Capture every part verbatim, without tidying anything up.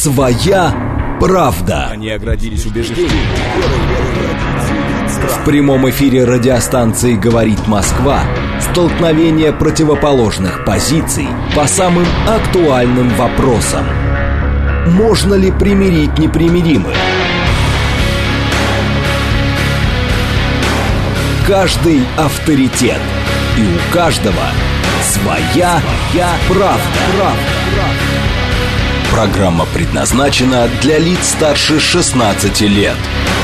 Своя правда. Они оградились убеждением. В прямом эфире радиостанции «Говорит Москва» столкновение противоположных позиций по самым актуальным вопросам. Можно ли примирить непримиримых? Каждый авторитет, и у каждого своя, своя правда. правда. Программа предназначена для лиц старше шестнадцати лет.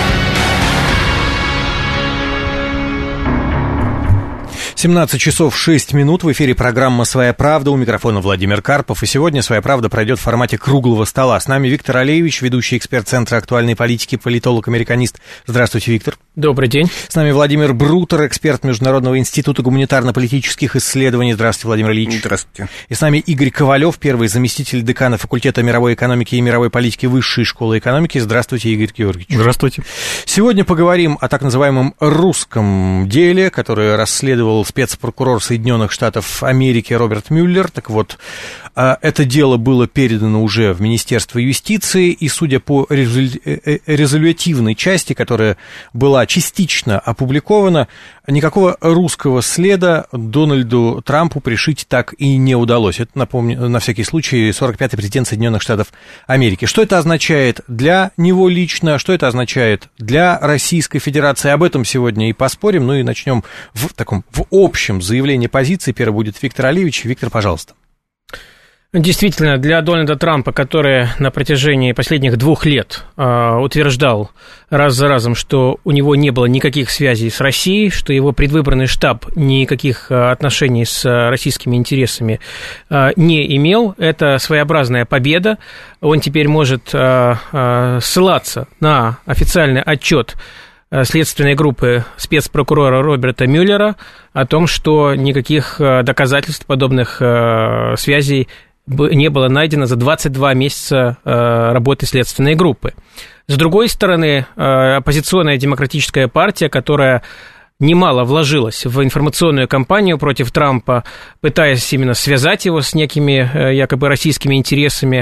семнадцать часов шесть минут, в эфире программа «Своя правда», у микрофона Владимир Карпов, и сегодня «Своя правда» пройдет в формате круглого стола. С нами Виктор Алеевич, ведущий эксперт Центра актуальной политики, политолог-американист. Здравствуйте, Виктор. Добрый день. С нами Владимир Брутер, эксперт Международного института гуманитарно-политических исследований. Здравствуйте, Владимир Ильич. Здравствуйте. И с нами Игорь Ковалев, первый заместитель декана факультета мировой экономики и мировой политики Высшей школы экономики. Здравствуйте, Игорь Георгиевич. Здравствуйте. Сегодня поговорим о так называемом русском деле, которое расследовал спецпрокурор Соединенных Штатов Америки Роберт Мюллер. Так вот, это дело было передано уже в Министерство юстиции, и, судя по резолютивной части, которая была частично опубликована, никакого русского следа Дональду Трампу пришить так и не удалось. Это, напомню, на всякий случай, сорок пятый президент Соединенных Штатов Америки. Что это означает для него лично, что это означает для Российской Федерации? Об этом сегодня и поспорим. Ну и начнем в таком в общем заявлении позиции. Первый будет Виктор Алеевич. Виктор, пожалуйста. Действительно, для Дональда Трампа, который на протяжении последних двух лет э, утверждал раз за разом, что у него не было никаких связей с Россией, что его предвыборный штаб никаких э, отношений с э, российскими интересами э, не имел, это своеобразная победа. Он теперь может э, э, ссылаться на официальный отчет следственной группы спецпрокурора Роберта Мюллера о том, что никаких доказательств подобных э, связей не было найдено за двадцать два месяца работы следственной группы. С другой стороны, оппозиционная демократическая партия, которая немало вложилась в информационную кампанию против Трампа, пытаясь именно связать его с некими якобы российскими интересами,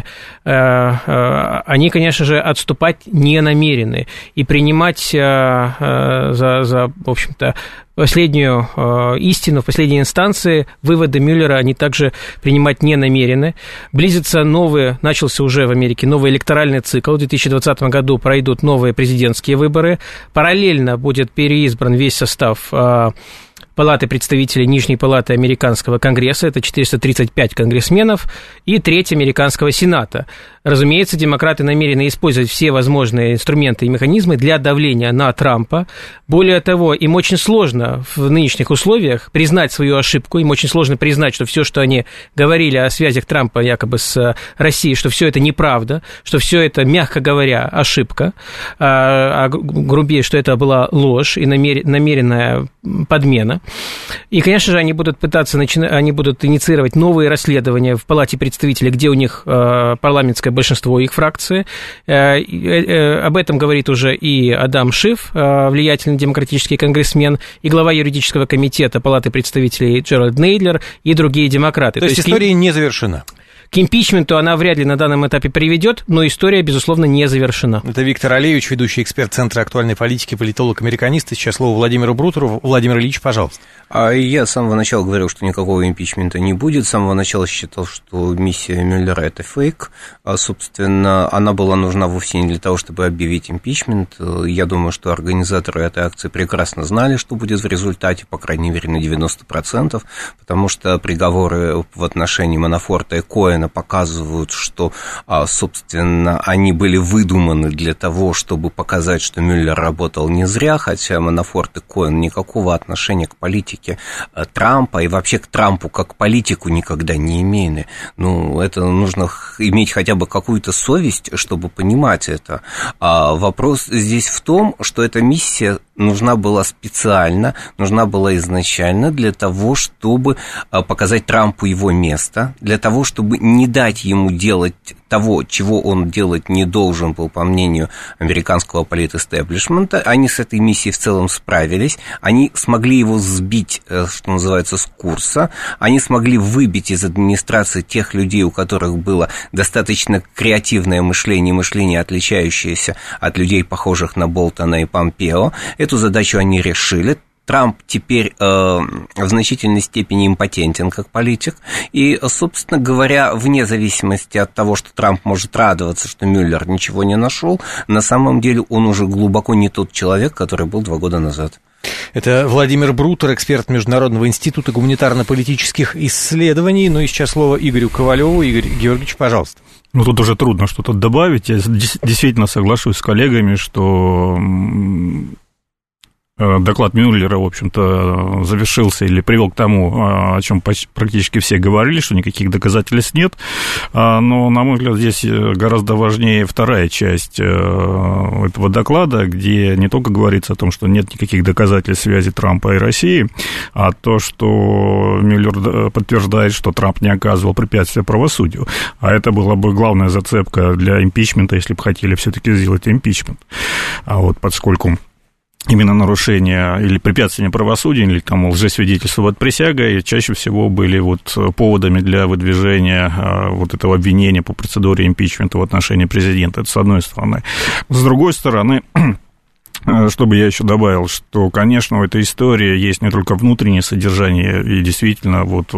они, конечно же, отступать не намерены и принимать за, за в общем-то, последнюю э, истину, в последней инстанции выводы Мюллера они также принимать не намерены. Близится новый, начался уже в Америке новый электоральный цикл. В две тысячи двадцатом году пройдут новые президентские выборы. Параллельно будет переизбран весь состав э, Палаты представителей Нижней палаты Американского конгресса, это четыреста тридцать пять конгрессменов, и треть Американского сената. Разумеется, демократы намерены использовать все возможные инструменты и механизмы для давления на Трампа. Более того, им очень сложно в нынешних условиях признать свою ошибку, им очень сложно признать, что все, что они говорили о связях Трампа якобы с Россией, что все это неправда, что все это, мягко говоря, ошибка, а грубее, что это была ложь и намеренная подмена. И, конечно же, они будут пытаться, они будут инициировать новые расследования в Палате представителей, где у них парламентское большинство их фракции. Об этом говорит уже и Адам Шиф, влиятельный демократический конгрессмен, и глава юридического комитета Палаты представителей Джеральд Нейдлер и другие демократы. То, То есть история не завершена? К импичменту она вряд ли на данном этапе приведет, но история, безусловно, не завершена. Это Виктор Алеевич, ведущий эксперт Центра актуальной политики, политолог-американист. Сейчас слово Владимиру Брутеру. Владимир Ильич, пожалуйста. А я с самого начала говорил, что никакого импичмента не будет. С самого начала считал, что миссия Мюллера – это фейк. А, собственно, она была нужна вовсе не для того, чтобы объявить импичмент. Я думаю, что организаторы этой акции прекрасно знали, что будет в результате, по крайней мере, на девяносто процентов, потому что приговоры в отношении Манафорта и Коэна показывают, что, собственно, они были выдуманы для того, чтобы показать, что Мюллер работал не зря, хотя Манафорт и Коэн никакого отношения к политике Трампа и вообще к Трампу как к политику никогда не имели. Ну, это нужно иметь хотя бы какую-то совесть, чтобы понимать это. А вопрос здесь в том, что эта миссия нужна была специально, нужна была изначально для того, чтобы показать Трампу его место, для того, чтобы не дать ему делать того, чего он делать не должен был, по мнению американского политэстеблишмента. Они с этой миссией в целом справились, они смогли его сбить, что называется, с курса, они смогли выбить из администрации тех людей, у которых было достаточно креативное мышление, мышление, отличающееся от людей, похожих на Болтона и Помпео. Эту задачу они решили. Трамп теперь э, в значительной степени импотентен как политик, и, собственно говоря, вне зависимости от того, что Трамп может радоваться, что Мюллер ничего не нашел, на самом деле он уже глубоко не тот человек, который был два года назад. Это Владимир Брутер, эксперт Международного института гуманитарно-политических исследований. Ну и сейчас слово Игорю Ковалеву. Игорь Георгиевич, пожалуйста. Ну, тут уже трудно что-то добавить. Я действительно соглашусь с коллегами, что доклад Мюллера, в общем-то, завершился или привел к тому, о чем практически все говорили, что никаких доказательств нет. Но, на мой взгляд, здесь гораздо важнее вторая часть этого доклада, где не только говорится о том, что нет никаких доказательств связи Трампа и России, а то, что Мюллер подтверждает, что Трамп не оказывал препятствия правосудию. А это была бы главная зацепка для импичмента, если бы хотели все-таки сделать импичмент. А вот поскольку именно нарушение или препятствие правосудия, или там лжесвидетельство от присяги чаще всего были вот поводами для выдвижения вот этого обвинения по процедуре импичмента в отношении президента. Это с одной стороны. С другой стороны, чтобы я еще добавил, что, конечно, у этой истории есть не только внутреннее содержание, и действительно вот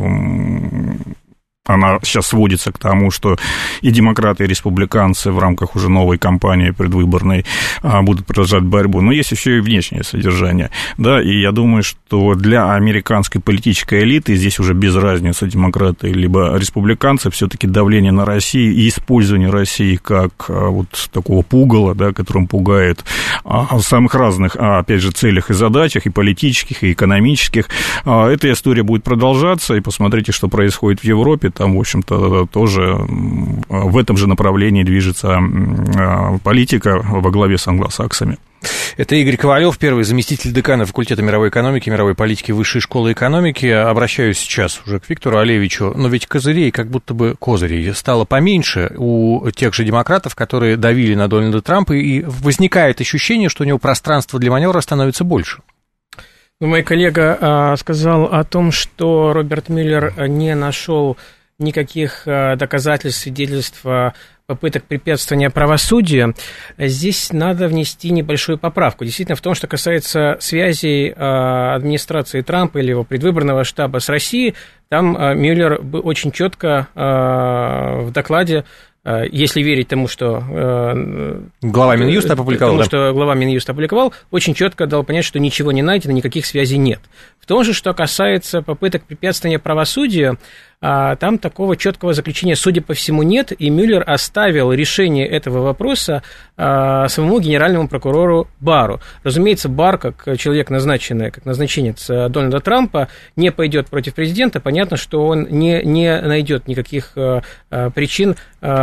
она сейчас сводится к тому, что и демократы, и республиканцы в рамках уже новой кампании предвыборной будут продолжать борьбу, но есть еще и внешнее содержание, да, и я думаю, что для американской политической элиты здесь уже без разницы, демократы либо республиканцы, все-таки давление на Россию и использование России как вот такого пугала, да, которым пугает в самых разных, опять же, целях и задачах, и политических, и экономических, эта история будет продолжаться, и посмотрите, что происходит в Европе. Там, в общем-то, тоже в этом же направлении движется политика во главе с англосаксами. Это Игорь Ковалев, первый заместитель декана факультета мировой экономики, мировой политики Высшей школы экономики. Обращаюсь сейчас уже к Виктору Олевичу. Но ведь козырей, как будто бы козырей, стало поменьше у тех же демократов, которые давили на Дональда Трампа, и возникает ощущение, что у него пространство для маневра становится больше. Ну, мой коллега а, сказал о том, что Роберт Мюллер не нашел никаких доказательств, свидетельств попыток препятствования правосудию. Здесь надо внести небольшую поправку. Действительно, в том, что касается связей администрации Трампа или его предвыборного штаба с Россией, там Мюллер очень четко в докладе, если верить тому, что глава Минюста опубликовал, тому, да? что глава Минюста опубликовал, очень четко дал понять, что ничего не найдено, никаких связей нет. В том же, что касается попыток препятствования правосудию, там такого четкого заключения, судя по всему, нет, и Мюллер оставил решение этого вопроса самому генеральному прокурору Барру. Разумеется, Барр, как человек, назначенный, как назначенец Дональда Трампа, не пойдет против президента. Понятно, что он не, не найдет никаких причин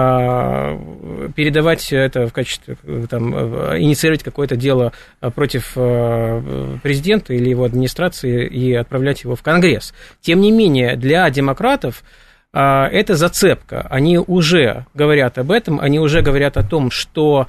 передавать это в качестве, там, инициировать какое-то дело против президента или его администрации и отправлять его в Конгресс. Тем не менее, для демократов это зацепка. Они уже говорят об этом, они уже говорят о том, что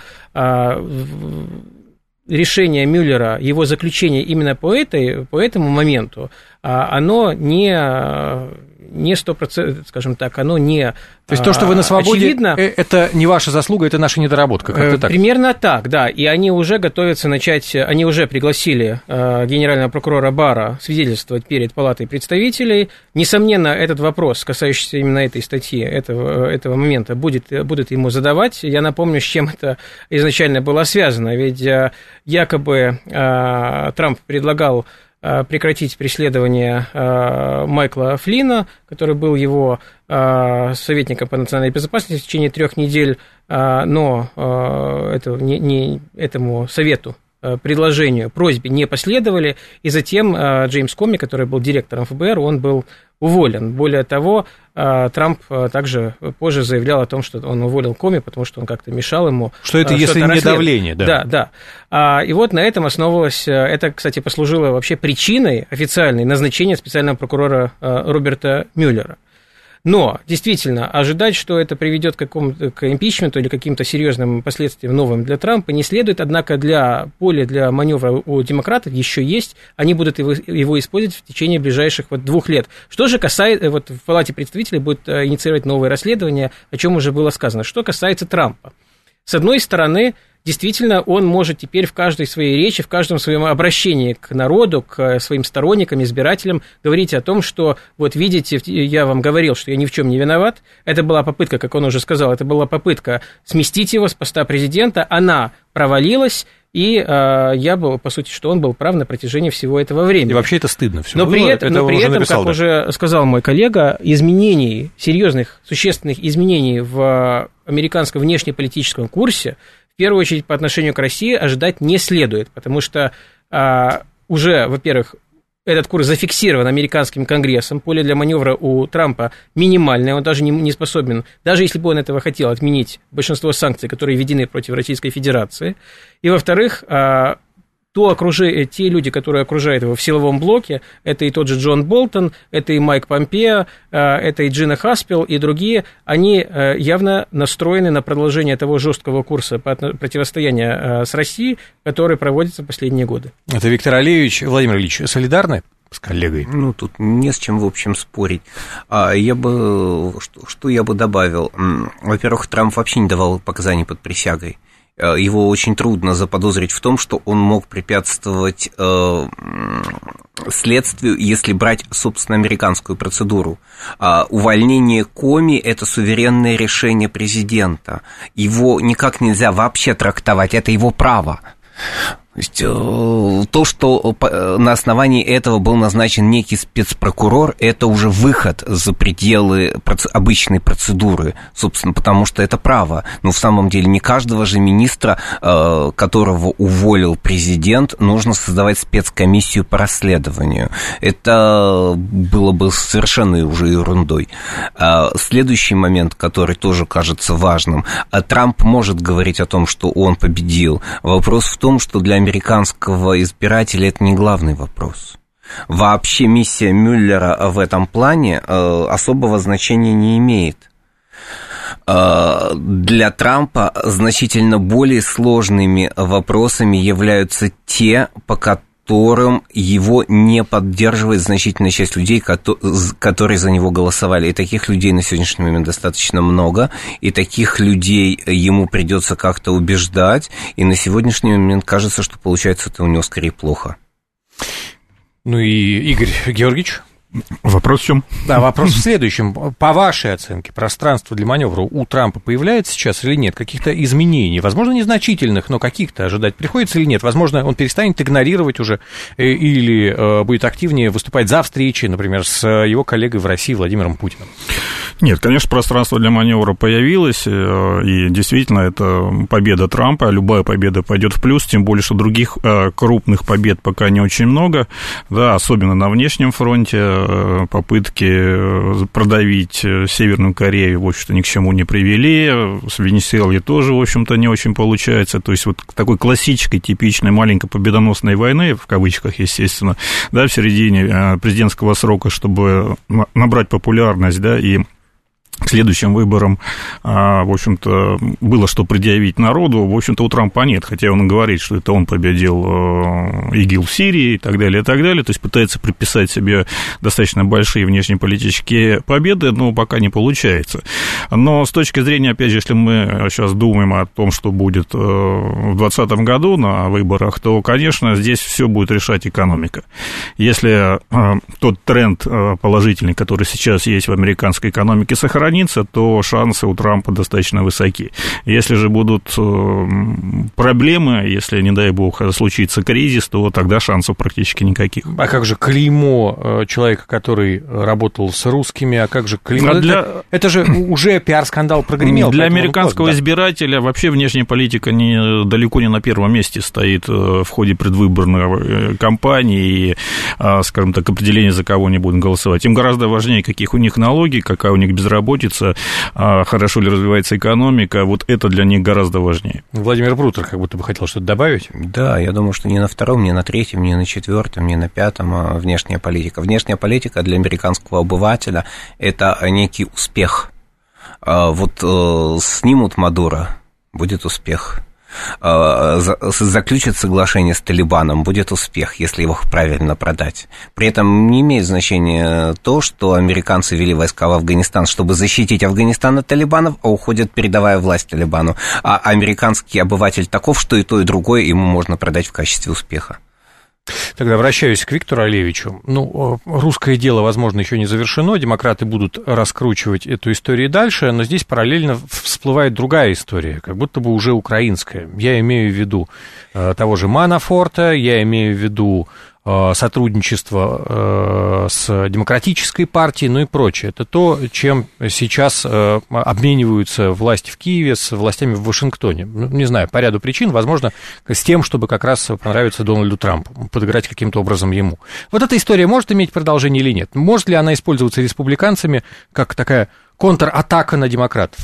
решение Мюллера, его заключение именно по, этой, по этому моменту, оно не, не сто процентов, скажем так, оно не То есть то, что вы на свободе, очевидно, это не ваша заслуга, это наша недоработка, как-то так? Примерно так, да, и они уже готовятся начать, они уже пригласили генерального прокурора Барра свидетельствовать перед Палатой представителей. Несомненно, этот вопрос, касающийся именно этой статьи, этого, этого момента, будет, будут ему задавать. Я напомню, с чем это изначально было связано, ведь якобы Трамп предлагал прекратить преследование Майкла Флина, который был его советником по национальной безопасности в течение трех недель, но это, не, не, этому совету, предложению, просьбе не последовали, и затем Джеймс Коми, который был директором эф бэ эр, он был уволен. Более того, Трамп также позже заявлял о том, что он уволил Коми, потому что он как-то мешал ему. Что это, если не давление, да? Да, да. И вот на этом основывалось, это, кстати, послужило вообще причиной официальной назначения специального прокурора Роберта Мюллера. Но, действительно, ожидать, что это приведет к какому-то к импичменту или каким-то серьезным последствиям новым для Трампа, не следует. Однако для поля для маневра у демократов еще есть. Они будут его, его использовать в течение ближайших вот двух лет. Что же касается, вот в Палате представителей будет инициировать новые расследования, о чем уже было сказано. Что касается Трампа. С одной стороны, действительно, он может теперь в каждой своей речи, в каждом своем обращении к народу, к своим сторонникам, избирателям говорить о том, что, вот видите, я вам говорил, что я ни в чем не виноват. Это была попытка, как он уже сказал, это была попытка сместить его с поста президента. Она провалилась, и э, я был, по сути, что он был прав на протяжении всего этого времени. И вообще это стыдно все. Но при этом, это но при этом написал, как да. уже сказал мой коллега, изменений, серьезных, существенных изменений в американском внешнеполитическом курсе в первую очередь по отношению к России ожидать не следует, потому что а, уже, во-первых, этот курс зафиксирован американским конгрессом, поле для маневра у Трампа минимальное, он даже не, не способен, даже если бы он этого хотел, отменить большинство санкций, которые введены против Российской Федерации. И, во-вторых, а, то окружи... те люди, которые окружают его в силовом блоке, это и тот же Джон Болтон, это и Майк Помпео, это и Джина Хаспел, и другие, они явно настроены на продолжение того жесткого курса противостояния с Россией, который проводится последние годы. Это Виктор Алиевич. Владимир Ильич, солидарны с коллегой? Ну, тут не с чем, в общем, спорить. Я бы... Что, что я бы добавил? Во-первых, Трамп вообще не давал показаний под присягой. Его очень трудно заподозрить в том, что он мог препятствовать э, следствию, если брать, собственно, американскую процедуру. А увольнение Коми – это суверенное решение президента. Его никак нельзя вообще трактовать, это его право. То есть, то, что на основании этого был назначен некий спецпрокурор, это уже выход за пределы обычной процедуры, собственно, потому что это право. Но в самом деле не каждого же министра, которого уволил президент, нужно создавать спецкомиссию по расследованию. Это было бы совершенно уже ерундой. Следующий момент, который тоже кажется важным. Трамп может говорить о том, что он победил. Вопрос в том, что для американского избирателя это не главный вопрос. Вообще миссия Мюллера в этом плане особого значения не имеет. Для Трампа значительно более сложными вопросами являются те, по которым его не поддерживает значительная часть людей, которые за него голосовали. И таких людей на сегодняшний момент достаточно много, и таких людей ему придется как-то убеждать, и на сегодняшний момент кажется, что получается это у него скорее плохо. Ну и Игорь Георгиевич? Вопрос в чем? Да, вопрос в следующем. По вашей оценке, пространство для маневра у Трампа появляется сейчас или нет? Каких-то изменений, возможно, незначительных, но каких-то ожидать приходится или нет? Возможно, он перестанет игнорировать уже или будет активнее выступать за встречи, например, с его коллегой в России Владимиром Путиным? Нет, конечно, пространство для маневра появилось, и действительно это победа Трампа. Любая победа пойдет в плюс, тем более, что других крупных побед пока не очень много, да, особенно на внешнем фронте. Попытки продавить Северную Корею, в общем-то, ни к чему не привели. С Венесуэлой тоже, в общем-то, не очень получается. То есть вот такой классической, типичной, маленькой победоносной войны, в кавычках, естественно, да, в середине президентского срока, чтобы набрать популярность, да, и к следующим выборам, в общем-то, было что предъявить народу, в общем-то, у Трампа нет, хотя он говорит, что это он победил ИГИЛ в Сирии и так далее, и так далее, то есть пытается приписать себе достаточно большие внешнеполитические победы, но пока не получается. Но с точки зрения, опять же, если мы сейчас думаем о том, что будет в двадцатом году на выборах, то, конечно, здесь все будет решать экономика. Если тот тренд положительный, который сейчас есть в американской экономике, сохранится, то шансы у Трампа достаточно высоки. Если же будут проблемы, если, не дай бог, случится кризис, то тогда шансов практически никаких. А как же клеймо человека, который работал с русскими, а как же клеймо? А для... это, это же уже пиар-скандал прогремел. Для американского да. избирателя вообще внешняя политика не, далеко не на первом месте стоит в ходе предвыборной кампании и, скажем так, определение, за кого они будут голосовать. Им гораздо важнее, каких у них налоги, какая у них безработица, крутится, хорошо ли развивается экономика, вот это для них гораздо важнее. Владимир Брутер как будто бы хотел что-то добавить. Да, я думаю, что не на втором, не на третьем, не на четвертом, не на пятом а внешняя политика. Внешняя политика для американского обывателя – это некий успех. Вот снимут Мадуро, будет успех. Заключат соглашение с Талибаном, будет успех, если его правильно продать. При этом не имеет значения то, что американцы ввели войска в Афганистан, чтобы защитить Афганистан от талибанов, а уходят, передавая власть Талибану. А американский обыватель таков, что и то, и другое ему можно продать в качестве успеха. Тогда обращаюсь к Виктору Олевичу. Ну, русское дело, возможно, еще не завершено, демократы будут раскручивать эту историю дальше, но здесь параллельно всплывает другая история, как будто бы уже украинская. Я имею в виду э, того же Манафорта, я имею в виду э, сотрудничество э, с демократической партией, ну и прочее. Это то, чем сейчас э, обмениваются власти в Киеве с властями в Вашингтоне. Ну, не знаю, по ряду причин, возможно, с тем, чтобы как раз понравиться Дональду Трампу, подыграть каким-то образом ему. Вот эта история может иметь продолжение или нет? Может ли она использоваться республиканцами как такая контратака на демократов?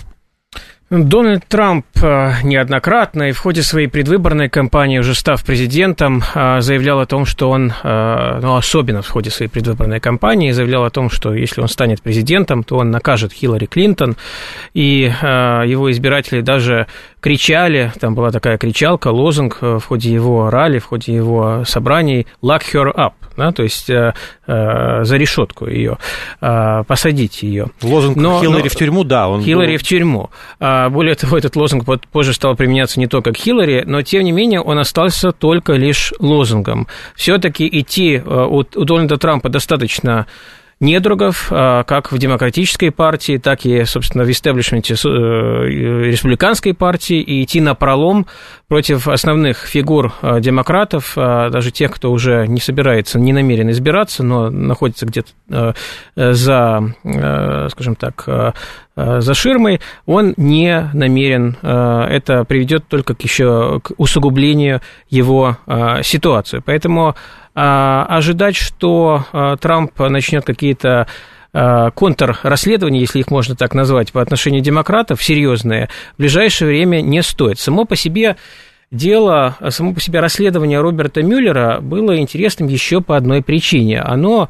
Дональд Трамп неоднократно и в ходе своей предвыборной кампании, уже став президентом, заявлял о том, что он, ну, особенно в ходе своей предвыборной кампании, заявлял о том, что если он станет президентом, то он накажет Хиллари Клинтон, и его избиратели даже кричали, там была такая кричалка, лозунг в ходе его ралли, в ходе его собраний «Lock her up», да, то есть э, э, за решетку ее, э, посадить ее. Лозунг но, Хиллари но, в тюрьму, да. Он Хиллари был... в тюрьму. А, более того, этот лозунг позже стал применяться не только к Хиллари, но, тем не менее, он остался только лишь лозунгом. Все-таки идти у, у Дональда Трампа достаточно недругов, как в демократической партии, так и, собственно, в истеблишменте республиканской партии, и идти напролом против основных фигур демократов, даже тех, кто уже не собирается, не намерен избираться, но находится где-то за, скажем так, за ширмой, он не намерен. Это приведет только к еще к усугублению его ситуации. Поэтому ожидать, что Трамп начнет какие-то контррасследования, если их можно так назвать, по отношению демократов, серьезные, в ближайшее время не стоит. Само по себе дело, само по себе расследование Роберта Мюллера было интересным еще по одной причине. Оно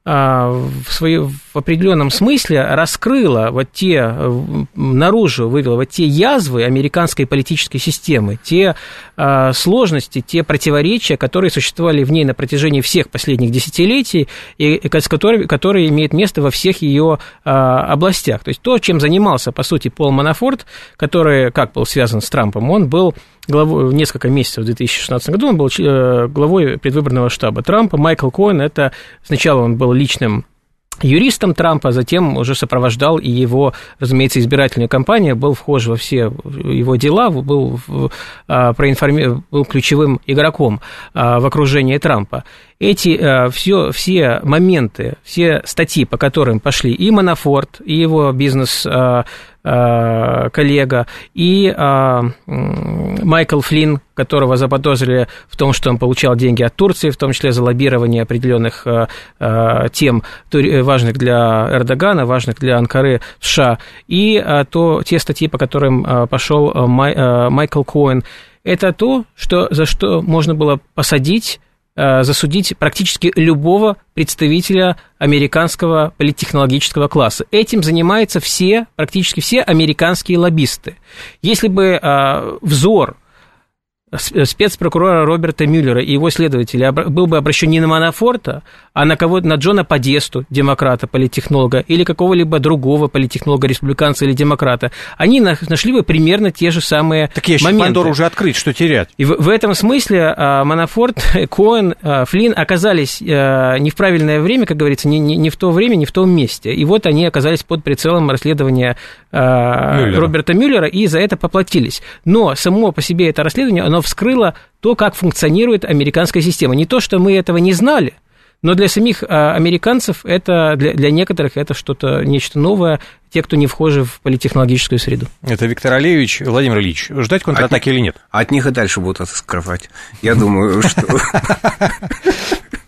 в, своей, в определенном смысле раскрыла вот те, наружу вывела вот те язвы американской политической системы, те а, сложности, те противоречия, которые существовали в ней на протяжении всех последних десятилетий, и, и которые, которые имеют место во всех ее а, областях. То есть то, чем занимался, по сути, Пол Манафорт, который, как был связан с Трампом, он был главой, несколько месяцев в две тысячи шестнадцатом году он был главой предвыборного штаба Трампа. Майкл Коэн, это сначала он был личным юристом Трампа, затем уже сопровождал и его, разумеется, избирательную кампанию, был вхож во все его дела, был, проинформи... был ключевым игроком в окружении Трампа. Эти все, все моменты, все статьи, по которым пошли и Манафорт, и его бизнес-коллега, и Майкл Флинн, которого заподозрили в том, что он получал деньги от Турции, в том числе за лоббирование определенных тем, важных для Эрдогана, важных для Анкары в США, и то, те статьи, по которым пошел Майкл Коэн, это то, что, за что можно было посадить, засудить практически любого представителя американского политтехнологического класса. Этим занимаются все, практически все американские лоббисты. Если бы взор спецпрокурора Роберта Мюллера и его следователей был бы обращен не на Манафорта, а на кого-то, на Джона Подесту, демократа, политтехнолога, или какого-либо другого политтехнолога, республиканца или демократа, они нашли бы примерно те же самые так ящик моменты. Пандоры уже открыт, что терять? И в, в этом смысле Манафорт, Коэн, Флинн оказались не в правильное время, как говорится, не, не, не в то время, не в том месте. И вот они оказались под прицелом расследования Мюллера. Роберта Мюллера, и за это поплатились. Но само по себе это расследование, оно вскрыло то, как функционирует американская система. Не то, что мы этого не знали, но для самих американцев это, для, для некоторых это что-то, нечто новое, те, кто не вхожи в политтехнологическую среду. Это Виктор Олевич. Владимир Ильич, ждать контратаки от, или нет? От них и дальше будут это скрывать. Я думаю, что...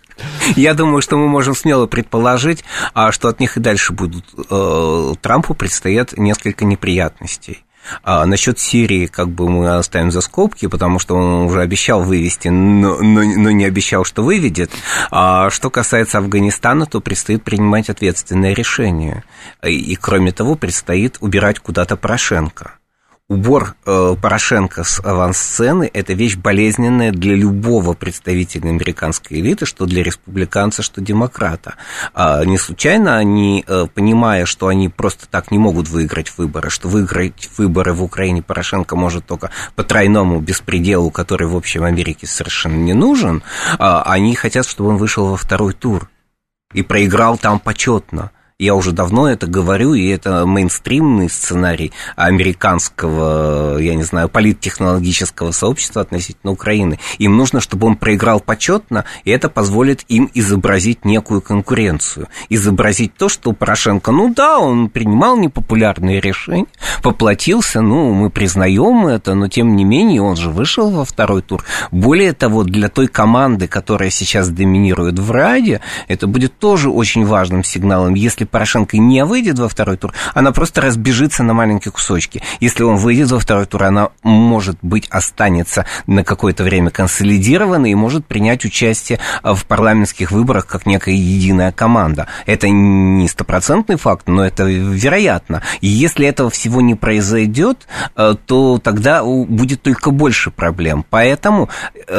Я думаю, что мы можем смело предположить, что от них и дальше будут... Трампу предстоят несколько неприятностей. А насчет Сирии, как бы мы оставим за скобки, потому что он уже обещал вывести, но, но, но не обещал, что выведет. А что касается Афганистана, то предстоит принимать ответственное решение. И, и кроме того, предстоит убирать куда-то Порошенко. Убор э, Порошенко с авансцены – это вещь болезненная для любого представителя американской элиты, что для республиканца, что демократа. А не случайно они, э, понимая, что они просто так не могут выиграть выборы, что выиграть выборы в Украине Порошенко может только по тройному беспределу, который, в общем, Америке совершенно не нужен, э, они хотят, чтобы он вышел во второй тур и проиграл там почетно. Я уже давно это говорю, и это мейнстримный сценарий американского, я не знаю, политтехнологического сообщества относительно Украины. Им нужно, чтобы он проиграл почетно, и это позволит им изобразить некую конкуренцию. Изобразить то, что Порошенко, ну да, он принимал непопулярные решения, поплатился, ну, мы признаем это, но тем не менее он же вышел во второй тур. Более того, для той команды, которая сейчас доминирует в Раде, это будет тоже очень важным сигналом. Если Порошенко не выйдет во второй тур, она просто разбежится на маленькие кусочки. Если он выйдет во второй тур, она, может быть, останется на какое-то время консолидированной и может принять участие в парламентских выборах как некая единая команда. Это не стопроцентный факт, но это вероятно. И если этого всего не произойдет, то тогда будет только больше проблем. Поэтому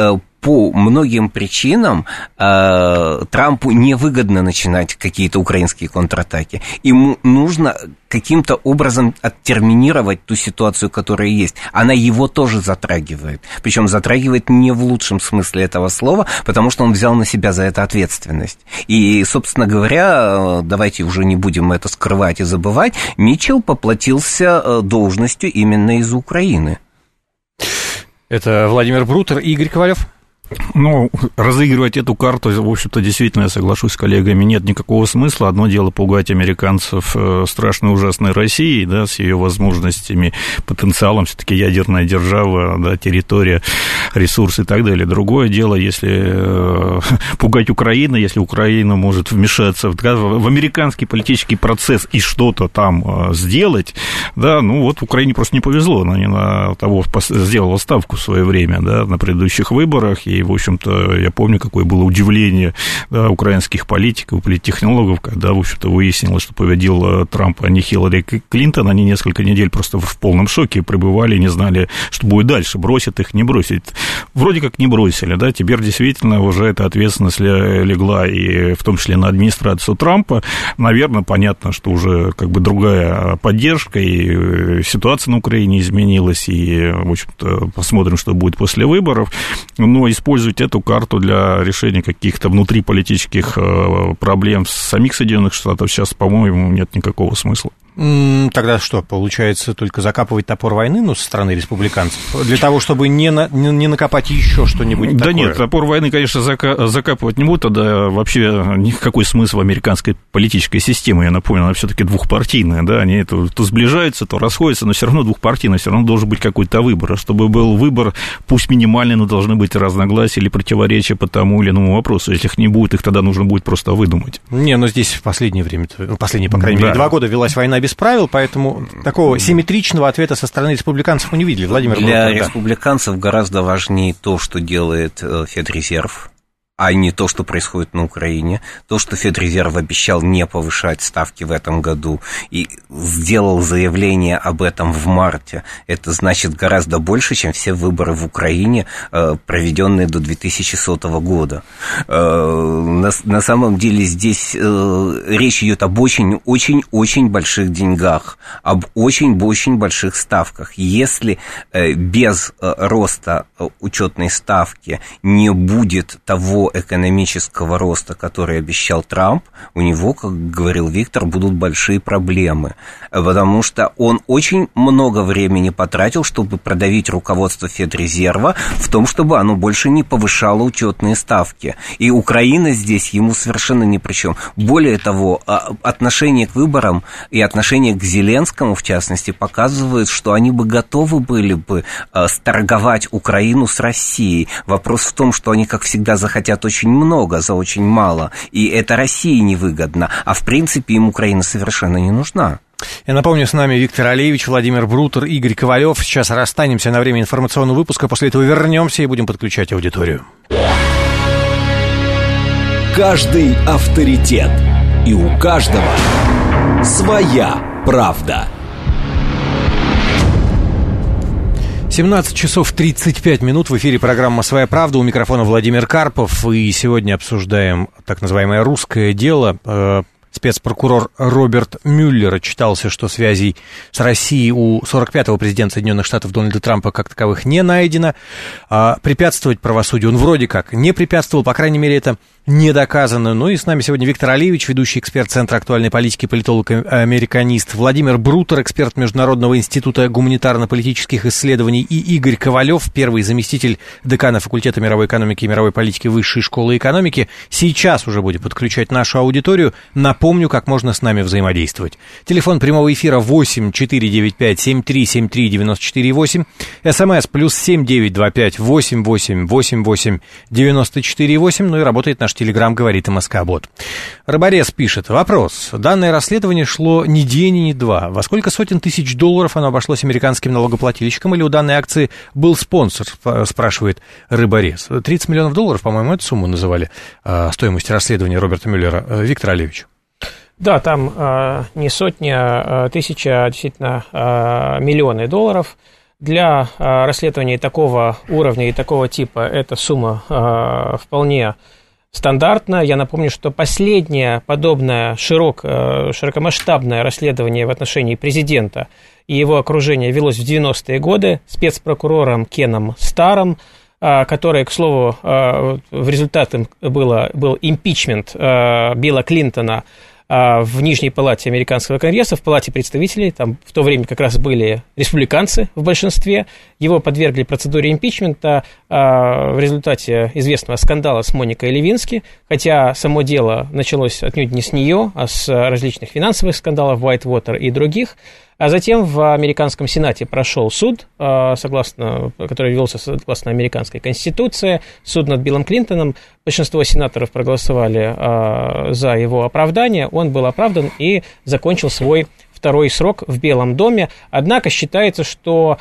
по многим причинам э, Трампу невыгодно начинать какие-то украинские контратаки. Ему нужно каким-то образом оттерминировать ту ситуацию, которая есть. Она его тоже затрагивает. Причем затрагивает не в лучшем смысле этого слова, потому что он взял на себя за это ответственность. И, собственно говоря, давайте уже не будем это скрывать и забывать, Митчелл поплатился должностью именно из Украины. Это Владимир Брутер и Игорь Ковалев. Ну, разыгрывать эту карту, в общем-то, действительно, я соглашусь с коллегами, нет никакого смысла. Одно дело пугать американцев страшной ужасной Россией, да, с ее возможностями, потенциалом, все-таки ядерная держава, да, территория, ресурсы и так далее. Другое дело, если пугать Украину, если Украина может вмешаться в американский политический процесс и что-то там сделать, да, ну вот Украине просто не повезло, она не на того сделала ставку в свое время, да, на предыдущих выборах, и И, в общем-то, я помню, какое было удивление, да, украинских политиков, политтехнологов, когда, в общем-то, выяснилось, что победил Трамп, а не Хиллари Клинтон. Они несколько недель просто в полном шоке пребывали, не знали, что будет дальше, бросят их, не бросят. Вроде как не бросили, да, теперь действительно уже эта ответственность легла, и в том числе на администрацию Трампа. Наверное, понятно, что уже как бы другая поддержка, и ситуация на Украине изменилась, и, в общем-то, посмотрим, что будет после выборов. Но использовать эту карту для решения каких-то внутриполитических проблем самих Соединенных Штатов сейчас, по-моему, нет никакого смысла. Тогда что, получается, только закапывать топор войны, ну, со стороны республиканцев, для того, чтобы не, на, не, не накопать еще что-нибудь да такое? Да нет, топор войны, конечно, зака- закапывать не будут, тогда вообще никакой смысл американской политической системы, я напомню, она все-таки двухпартийная, да, они то, то сближаются, то расходятся, но все равно двухпартийная, все равно должен быть какой-то выбор, а чтобы был выбор, пусть минимальный, но должны быть разногласия или противоречия по тому или иному вопросу, если их не будет, их тогда нужно будет просто выдумать. Не, но здесь в последнее время, ну, последние, по крайней мере, да. два года велась война без правил, поэтому такого симметричного ответа со стороны республиканцев мы не видели. Владимир Для Брутер, республиканцев да. гораздо важнее то, что делает Федрезерв, а не то, что происходит на Украине. То, что Федрезерв обещал не повышать ставки в этом году и сделал заявление об этом в марте, это значит гораздо больше, чем все выборы в Украине, проведенные до две тысячи сотого года. На, на самом деле здесь речь идет об очень-очень-очень больших деньгах, об очень-очень больших ставках. Если без роста учетной ставки не будет того экономического роста, который обещал Трамп, у него, как говорил Виктор, будут большие проблемы, потому что он очень много времени потратил, чтобы продавить руководство Федрезерва в том, чтобы оно больше не повышало учетные ставки. И Украина здесь ему совершенно ни при чем. Более того, отношение к выборам и отношение к Зеленскому, в частности, показывают, что они бы готовы были бы сторговать Украину с Россией. Вопрос в том, что они, как всегда, захотят хотят очень много за очень мало, и это России невыгодно, а в принципе им Украина совершенно не нужна. Я напомню, с нами Виктор Алиевич, Владимир Брутер, Игорь Ковалев. Сейчас расстанемся на время информационного выпуска, после этого вернемся и будем подключать аудиторию. Каждый авторитет, и у каждого своя правда. семнадцать часов тридцать пять минут, в эфире программа «Своя правда», у микрофона Владимир Карпов, и сегодня обсуждаем так называемое «русское дело». Спецпрокурор Роберт Мюллер отчитался, что связей с Россией у сорок пятого президента Соединенных Штатов Дональда Трампа как таковых не найдено. А препятствовать правосудию он вроде как не препятствовал, по крайней мере, это не доказано. Ну и с нами сегодня Виктор Алиевич, ведущий эксперт Центра актуальной политики, политолог-американист, Владимир Брутер, эксперт Международного института гуманитарно-политических исследований, и Игорь Ковалев, первый заместитель декана факультета мировой экономики и мировой политики Высшей школы экономики. Сейчас уже будем подключать нашу аудиторию. Напомню, как можно с нами взаимодействовать. Телефон прямого эфира восемь четыре девять пять семь три семь три девять четыре восемь. СМС плюс семь девять два пять восемь восемь восемь восемь девять четыре восемь. Ну и работает наш телеграм, говорит МСК-бот. Рыборез пишет. Вопрос. Данное расследование шло ни день, ни два. Во сколько сотен тысяч долларов оно обошлось американским налогоплательщикам, или у данной акции был спонсор, спрашивает Рыборез. тридцать миллионов долларов, по-моему, эту сумму называли э, стоимость расследования Роберта Мюллера. Э, Виктор Алиевич. Да, там э, не сотни, а тысяча, действительно, э, миллионы долларов. Для э, расследования такого уровня и такого типа эта сумма э, вполне стандартна. Я напомню, что последнее подобное широк, э, широкомасштабное расследование в отношении президента и его окружения велось в девяностые годы спецпрокурором Кеном Старром, э, который, к слову, э, в результате было, был импичмент э, Билла Клинтона в Нижней палате американского конгресса, в палате представителей, там в то время как раз были республиканцы в большинстве, его подвергли процедуре импичмента в результате известного скандала с Моникой Левински, хотя само дело началось отнюдь не с нее, а с различных финансовых скандалов, Whitewater и других. А затем в американском Сенате прошел суд, согласно, который велся согласно американской конституции, суд над Биллом Клинтоном. Большинство сенаторов проголосовали за его оправдание, он был оправдан и закончил свой второй срок в Белом доме. Однако считается, что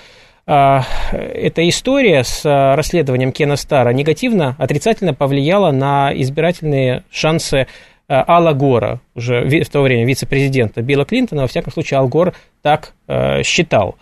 эта история с расследованием Кена Старра негативно, отрицательно повлияла на избирательные шансы Алла Гора, уже в то время вице-президента Билла Клинтона. Во всяком случае, Ал Гор так э, считал.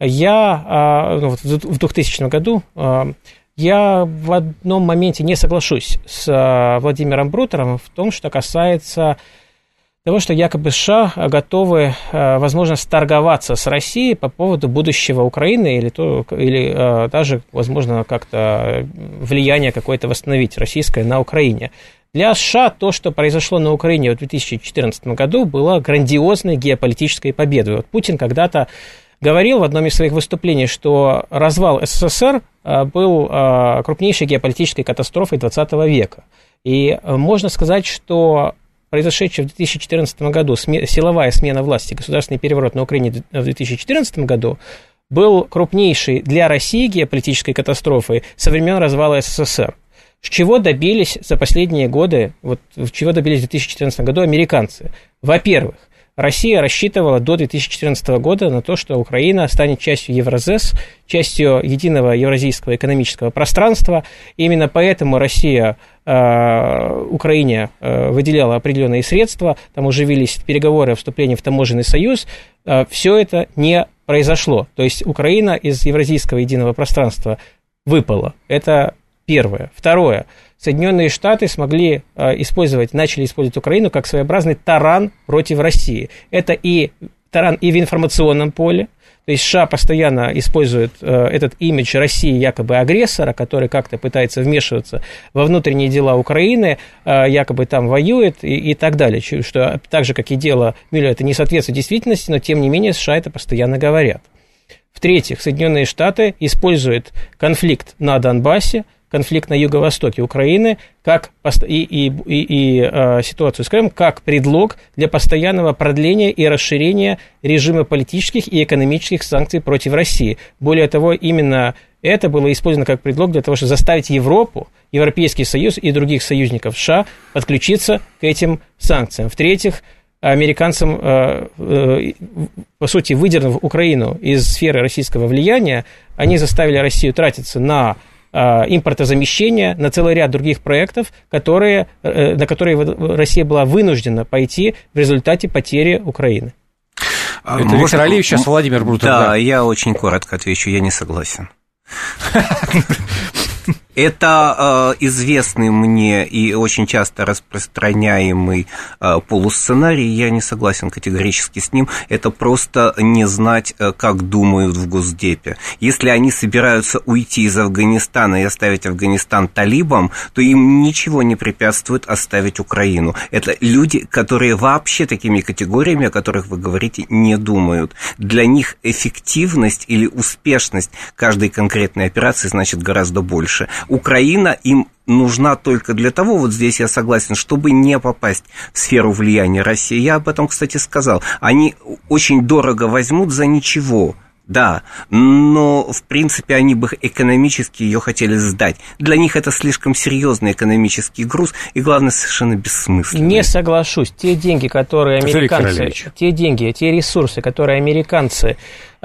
Я э, в двухтысячном году э, я в одном моменте не соглашусь с э, Владимиром Брутером в том, что касается того, что якобы США готовы, э, возможно, сторговаться с Россией по поводу будущего Украины или, то, или э, даже, возможно, как-то влияние какое-то восстановить российское на Украине. Для США то, что произошло на Украине в две тысячи четырнадцатом году, было грандиозной геополитической победой. Вот Путин когда-то говорил в одном из своих выступлений, что развал СССР был крупнейшей геополитической катастрофой двадцатого века. И можно сказать, что произошедшая в две тысячи четырнадцатом году силовая смена власти, государственный переворот на Украине в две тысячи четырнадцатом году был крупнейшей для России геополитической катастрофой со времен развала СССР. Чего добились за последние годы, вот чего добились в две тысячи четырнадцатом году американцы? Во-первых, Россия рассчитывала до две тысячи четырнадцатого года на то, что Украина станет частью Евразес, частью единого евразийского экономического пространства. И именно поэтому Россия э, Украине э, выделяла определенные средства, там уже велись переговоры о вступлении в таможенный союз. Э, все это не произошло. То есть Украина из евразийского единого пространства выпала. Это первое. Второе. Соединенные Штаты смогли э, использовать, начали использовать Украину как своеобразный таран против России. Это и таран и в информационном поле. То есть США постоянно используют э, этот имидж России якобы агрессора, который как-то пытается вмешиваться во внутренние дела Украины, э, якобы там воюет и, и так далее. Что так же, как и дело Мюллера, это не соответствует действительности, но тем не менее США это постоянно говорят. В-третьих, Соединенные Штаты используют конфликт на Донбассе, конфликт на юго-востоке Украины как, и, и, и, и э, ситуацию с Крымом как предлог для постоянного продления и расширения режима политических и экономических санкций против России. Более того, именно это было использовано как предлог для того, чтобы заставить Европу, Европейский Союз и других союзников США подключиться к этим санкциям. В-третьих, американцам, по сути, выдернув Украину из сферы российского влияния, они заставили Россию тратиться на импортозамещение, на целый ряд других проектов, которые, на которые Россия была вынуждена пойти в результате потери Украины. Это Может, Виктор Алиевич, сейчас Владимир Брутов. Да, да, я очень коротко отвечу, я не согласен. Это э, известный мне и очень часто распространяемый э, полусценарий, я не согласен категорически с ним, это просто не знать, э, как думают в Госдепе. Если они собираются уйти из Афганистана и оставить Афганистан талибам, то им ничего не препятствует оставить Украину. Это люди, которые вообще такими категориями, о которых вы говорите, не думают. Для них эффективность или успешность каждой конкретной операции значит гораздо больше. Украина им нужна только для того, вот здесь я согласен, чтобы не попасть в сферу влияния России. Я об этом, кстати, сказал. Они очень дорого возьмут за ничего. Да, но, в принципе, они бы экономически ее хотели сдать. Для них это слишком серьезный экономический груз, и, главное, совершенно бессмысленный. Не соглашусь. Те деньги, которые американцы... Те деньги, те ресурсы, которые американцы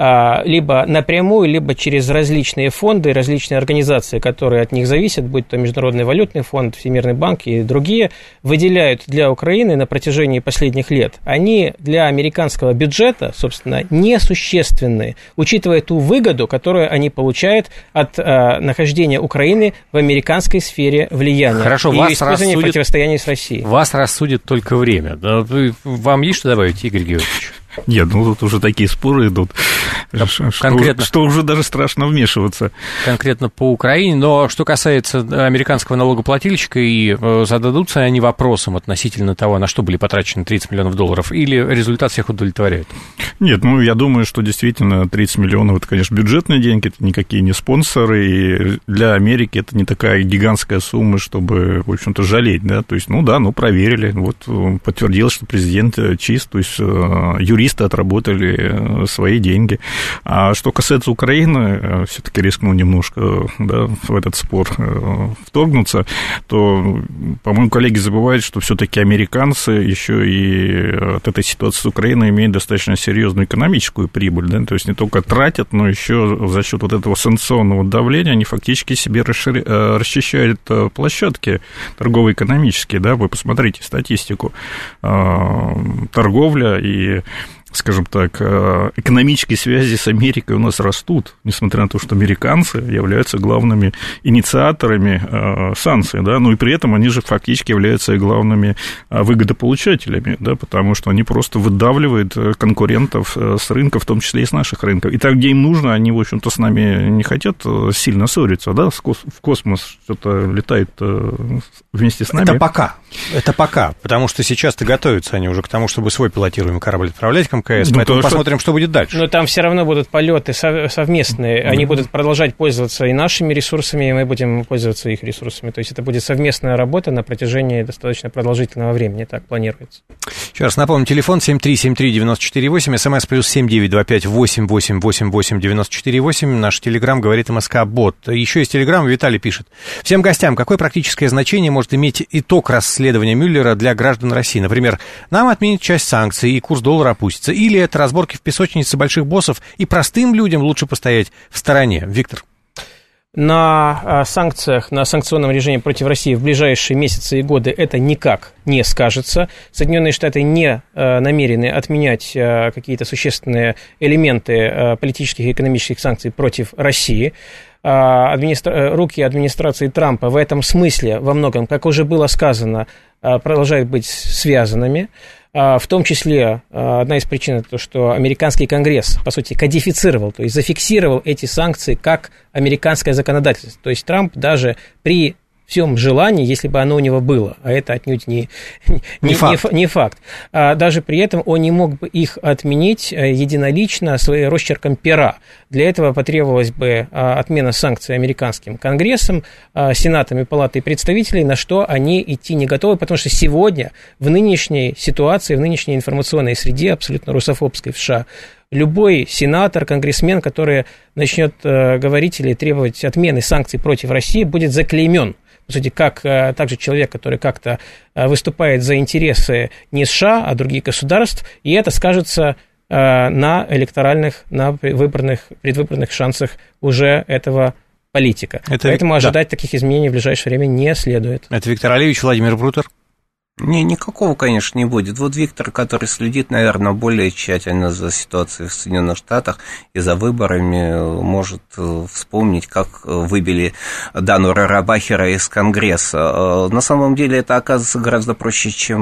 либо напрямую, либо через различные фонды, различные организации, которые от них зависят, будь то Международный валютный фонд, Всемирный банк и другие, выделяют для Украины на протяжении последних лет. Они для американского бюджета, собственно, несущественные, учитывая ту выгоду, которую они получают от а, нахождения Украины в американской сфере влияния. Хорошо, и вас использования рассудит, противостояния с Россией. Вас рассудит только время. Да, вам есть что добавить, Игорь Георгиевич? Нет, ну тут уже такие споры идут, что, конкретно, что уже даже страшно вмешиваться. Конкретно по Украине, но что касается американского налогоплательщика, и зададутся они вопросом относительно того, на что были потрачены тридцать миллионов долларов, или результат всех удовлетворяет? Нет, ну я думаю, что действительно тридцать миллионов, это, конечно, бюджетные деньги, это никакие не спонсоры, и для Америки это не такая гигантская сумма, чтобы, в общем-то, жалеть, да, то есть, ну да, ну проверили, вот подтвердилось, что президент чист, то есть юристы отработали свои деньги. А что касается Украины, все-таки рискну немножко, да, в этот спор вторгнуться, то, по-моему, коллеги забывают, что все-таки американцы еще и от этой ситуации с Украиной имеют достаточно серьезную экономическую прибыль, да, то есть не только тратят, но еще за счет вот этого санкционного давления они фактически себе расширя... расчищают площадки торгово-экономические, да, вы посмотрите статистику, торговля и, скажем так, экономические связи с Америкой у нас растут, несмотря на то, что американцы являются главными инициаторами санкций, да, ну и при этом они же фактически являются и главными выгодополучателями, да, потому что они просто выдавливают конкурентов с рынка, в том числе и с наших рынков. И так, где им нужно, они, в общем-то, с нами не хотят сильно ссориться, да, в космос что-то летает вместе с нами. Это пока, это пока, потому что сейчас-то готовятся они уже к тому, чтобы свой пилотируемый корабль отправлять к МКС, ну, поэтому посмотрим, что... что будет дальше. Но там все равно будут полеты совместные, они mm-hmm. будут продолжать пользоваться и нашими ресурсами, и мы будем пользоваться их ресурсами. То есть это будет совместная работа на протяжении достаточно продолжительного времени, так планируется. Еще раз напомню, телефон семь три семь три девять четыре восемь, смс плюс семь девять два пять восемь восемь восемь восемь девять четыре восемь, наш телеграм говорит МСК-бот. Еще из телеграма Виталий пишет. Всем гостям, какое практическое значение может иметь итог расследования Мюллера для граждан России? Например, нам отменят часть санкций, и курс доллара опустится. Или это разборки в песочнице больших боссов, и простым людям лучше постоять в стороне? Виктор. На санкциях, на санкционном режиме против России в ближайшие месяцы и годы это никак не скажется. Соединенные Штаты не намерены отменять какие-то существенные элементы политических и экономических санкций против России. Администра... Руки администрации Трампа в этом смысле, во многом, как уже было сказано, продолжают быть связанными. В том числе одна из причин – то, что американский Конгресс, по сути, кодифицировал, то есть зафиксировал эти санкции как американское законодательство. То есть Трамп даже при всем желании, если бы оно у него было, а это отнюдь не, не, не, факт. не, не факт, а даже при этом он не мог бы их отменить единолично своим росчерком пера. Для этого потребовалась бы отмена санкций американским Конгрессом, Сенатом и Палатой представителей, на что они идти не готовы, потому что сегодня в нынешней ситуации, в нынешней информационной среде, абсолютно русофобской в США, Любой сенатор, конгрессмен, который начнет говорить или требовать отмены санкций против России, будет заклеймен. По сути, как также человек, который как-то выступает за интересы не США, а других государств, и это скажется на электоральных, на выборных, предвыборных шансах уже этого политика. Это, Поэтому ожидать да. таких изменений в ближайшее время не следует. Это Виктор Олегович, Владимир Брутер. Не, никакого, конечно, не будет. Вот Виктор, который следит, наверное, более тщательно за ситуацией в Соединенных Штатах и за выборами, может вспомнить, как выбили Дану Рарабахера из Конгресса. На самом деле это оказывается гораздо проще, чем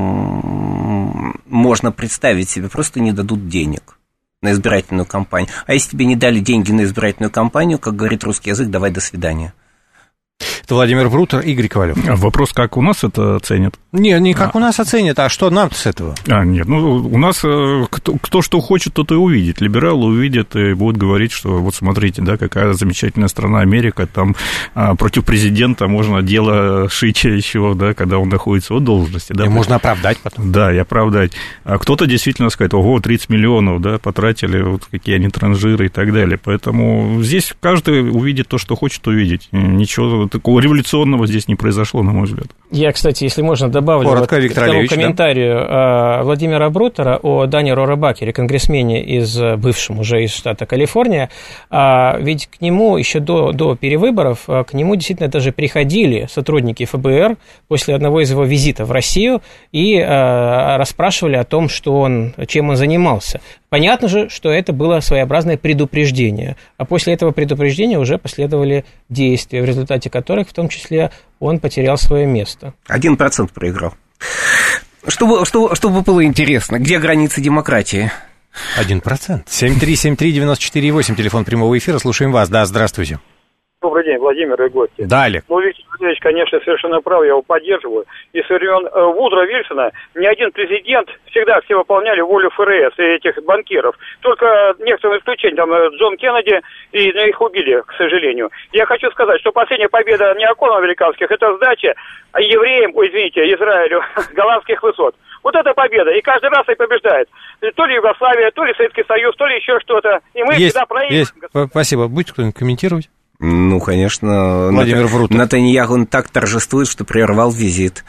можно представить себе. Просто не дадут денег на избирательную кампанию. А если тебе не дали деньги на избирательную кампанию, как говорит русский язык, давай до свидания. Это Владимир Брутер, Игорь Ковалев. Вопрос, как у нас это оценят? Не, не как а. у нас оценят, а что нам-то с этого? А, нет, ну, у нас кто, кто что хочет, тот и увидит. Либералы увидят и будут говорить, что вот смотрите, да, какая замечательная страна Америка, там а, против президента можно дело шить еще, да, когда он находится в должности. Да, и можно оправдать потом. Да, и оправдать. А кто-то действительно скажет, ого, тридцать миллионов, да, потратили, вот какие они транжиры и так далее. Поэтому здесь каждый увидит то, что хочет увидеть. Ничего такого революционного здесь не произошло, на мой взгляд. Я, кстати, если можно, добавлю Коротко, вот к тому комментарию да? Владимира Брутера о Дане Рорабакере, конгрессмене из бывшем уже из штата Калифорния. Ведь к нему еще до, до перевыборов, к нему действительно даже приходили сотрудники эф бэ эр после одного из его визитов в Россию и расспрашивали о том, что он, чем он занимался. Понятно же, что это было своеобразное предупреждение, а после этого предупреждения уже последовали действия, в результате которых, в том числе, он потерял свое место. Один процент проиграл. Чтобы, чтобы, чтобы было интересно, где границы демократии? Один процент. семь три семь три девять четыре восемь, телефон прямого эфира, слушаем вас. Да, здравствуйте. Добрый день, Владимир и гости. Да, Олег. Ну, Виктор Владимирович, конечно, совершенно прав, я его поддерживаю. И со времен Вудро Вильсона ни один президент, всегда все выполняли волю эф эр эс и этих банкиров. Только некоторым исключением, там Джон Кеннеди, и их убили, к сожалению. Я хочу сказать, что последняя победа неоконов американских, это сдача евреям, ой, извините, Израилю, голландских высот. Вот это победа, и каждый раз и побеждает. То ли Югославия, то ли Советский Союз, то ли еще что-то. И мы есть, всегда проигрываем. Есть. Спасибо. Будете кто-нибудь комментировать? Ну, конечно, Владимир Брутер. Натаньяху он так торжествует, что прервал визит.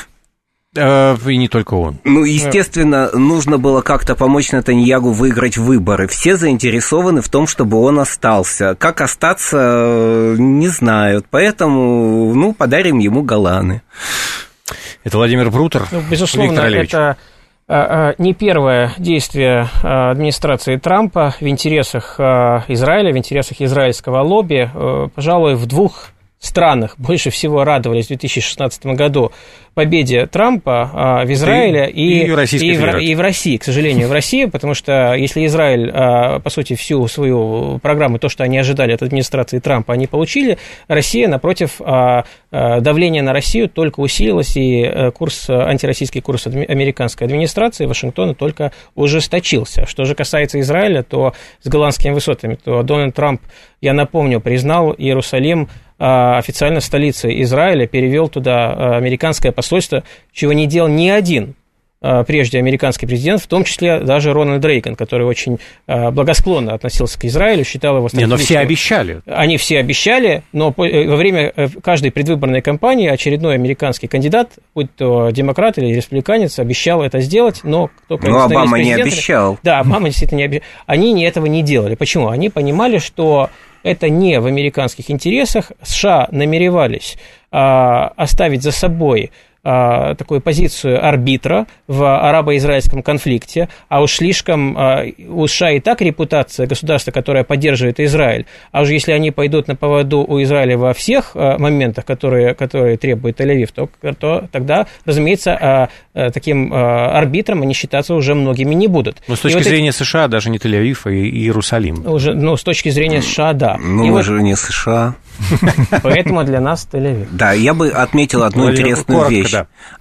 И не только он. Ну, естественно, нужно было как-то помочь Натаньяху выиграть выборы. Все заинтересованы в том, чтобы он остался. Как остаться, не знают. Поэтому, ну, подарим ему Голланы. Это Владимир Брутер. Ну, безусловно, это не первое действие администрации Трампа в интересах Израиля, в интересах израильского лобби. Пожалуй, в двух странах больше всего радовались в две тысячи шестнадцатом году победе Трампа в Израиле и, и, и, и, в, и в России, к сожалению, в России, потому что если Израиль, по сути, всю свою программу, то, что они ожидали от администрации Трампа, они получили, Россия, напротив, давление на Россию только усилилось, и курс, антироссийский курс американской администрации Вашингтона только ужесточился. Что же касается Израиля, то с голландскими высотами, то Дональд Трамп, я напомню, признал Иерусалим официально столицей Израиля, перевел туда американское посольство, чего не делал ни один прежде американский президент, в том числе даже Рональд Рейган, который очень благосклонно относился к Израилю, считал его стратегическим. Не, но все обещали. Они все обещали, но во время каждой предвыборной кампании очередной американский кандидат, будь то демократ или республиканец, обещал это сделать, но только... Но Обама не обещал. Да, Обама действительно не обещал. Они этого не делали. Почему? Они понимали, что это не в американских интересах. США намеревались а, оставить за собой а, такую позицию арбитра в арабо-израильском конфликте, а уж слишком а, у США и так репутация государства, которое поддерживает Израиль, а уж если они пойдут на поводу у Израиля во всех а, моментах, которые, которые требует Тель-Авив, то, то тогда, разумеется, а, а, таким а, арбитром они считаться уже многими не будут. Но с точки и зрения вот США даже не Тель-Авив, а Иерусалим. Уже, ну, с точки зрения США, да. Ну, мы вот... же не США. Поэтому для нас Тель-Авив. Да, я бы отметил одну интересную вещь,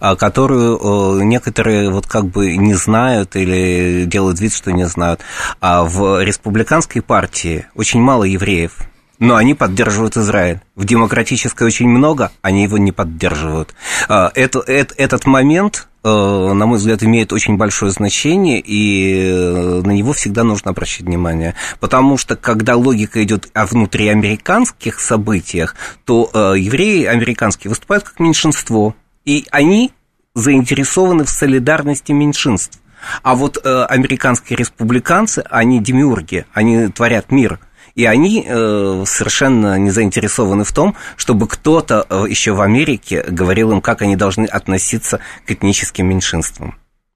которую некоторые вот как бы не знают или делают вид, что не знают. А в республиканской партии очень мало евреев. но они поддерживают Израиль. В демократической очень много, они его не поддерживают. Это, это, этот момент, на мой взгляд, имеет очень большое значение, и на него всегда нужно обращать внимание. Потому что, когда логика идет о внутриамериканских событиях, то евреи американские выступают как меньшинство, и они заинтересованы в солидарности меньшинств. А вот американские республиканцы, они демиурги, они творят мир. И они э, совершенно не заинтересованы в том, чтобы кто-то э, еще в Америке говорил им, как они должны относиться к этническим меньшинствам.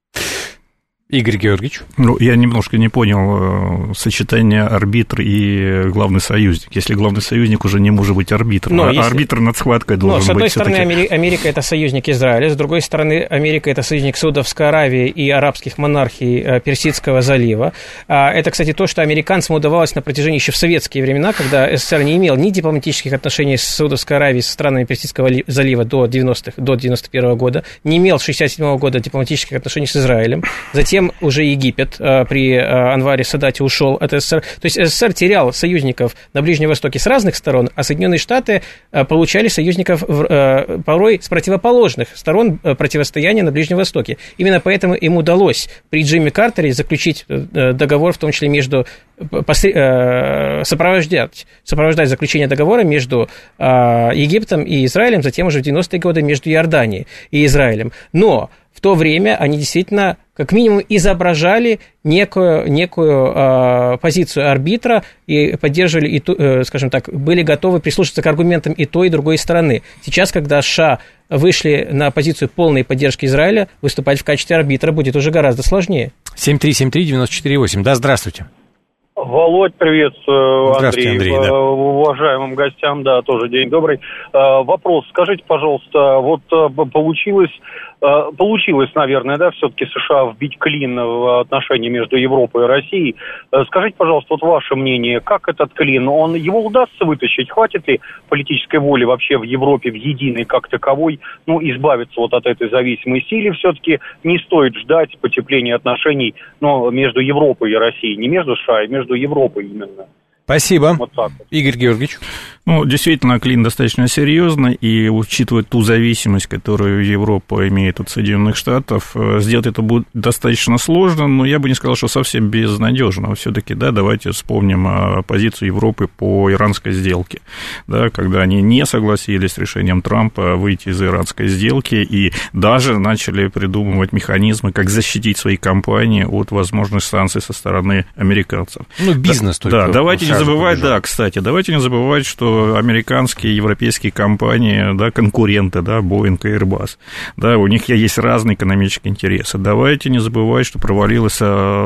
Игорь Георгиевич? Ну, я немножко не понял э, сочетание арбитр и главный союзник. Если главный союзник уже не может быть арбитром, а если... арбитр над схваткой должен быть. Но, с одной быть стороны, Амери... Америка – это союзник Израиля, с другой стороны, Америка – это союзник Саудовской Аравии и арабских монархий Персидского залива. Это, кстати, то, что американцам удавалось на протяжении еще в советские времена, когда СССР не имел ни дипломатических отношений с Саудовской Аравией, со странами Персидского залива до девяностых, до девяносто первого года, не имел с шестьдесят седьмого года дипломатических отношений с Израилем. Затем уже Египет а, при а, Анваре Садате ушел от СССР. То есть СССР терял союзников на Ближнем Востоке с разных сторон, а Соединенные Штаты а, получали союзников в, а, порой с противоположных сторон а, противостояния на Ближнем Востоке. Именно поэтому им удалось при Джимми Картере заключить а, договор, в том числе между посред... а, сопровождать, сопровождать заключение договора между а, Египтом и Израилем, затем уже в девяностые годы между Иорданией и Израилем. Но в то время они действительно, как минимум, изображали некую, некую э, позицию арбитра и поддерживали, и, э, скажем так, были готовы прислушаться к аргументам и той, и другой стороны. Сейчас, когда США вышли на позицию полной поддержки Израиля, выступать в качестве арбитра будет уже гораздо сложнее. семь три семь три девять четыре восемь. Да, здравствуйте. Володь, приветствую, Андрей. Андрей, да. Уважаемым гостям, да, тоже день добрый. Вопрос, скажите, пожалуйста, вот получилось, получилось, наверное, да, все-таки США вбить клин в отношении между Европой и Россией. Скажите, пожалуйста, вот ваше мнение, как этот клин, он, его удастся вытащить? Хватит ли политической воли вообще в Европе, в единой как таковой, ну, избавиться вот от этой зависимости? Или все-таки не стоит ждать потепления отношений, ну, между Европой и Россией, не между США, а между Европой именно? Спасибо. Вот так вот. Игорь Георгиевич. Ну, действительно, клин достаточно серьезный, и учитывая ту зависимость, которую Европа имеет от Соединенных Штатов, сделать это будет достаточно сложно, но я бы не сказал, что совсем безнадежно. Все-таки, да, давайте вспомним позицию Европы по иранской сделке, да, когда они не согласились с решением Трампа выйти из иранской сделки и даже начали придумывать механизмы, как защитить свои компании от возможных санкций со стороны американцев. Ну, бизнес да, только. Да, давайте не забывать, побежал. да, кстати, давайте не забывать, что американские, европейские компании, да, конкуренты, да, Boeing и Airbus, да, у них есть разные экономические интересы. Давайте не забывать, что провалилась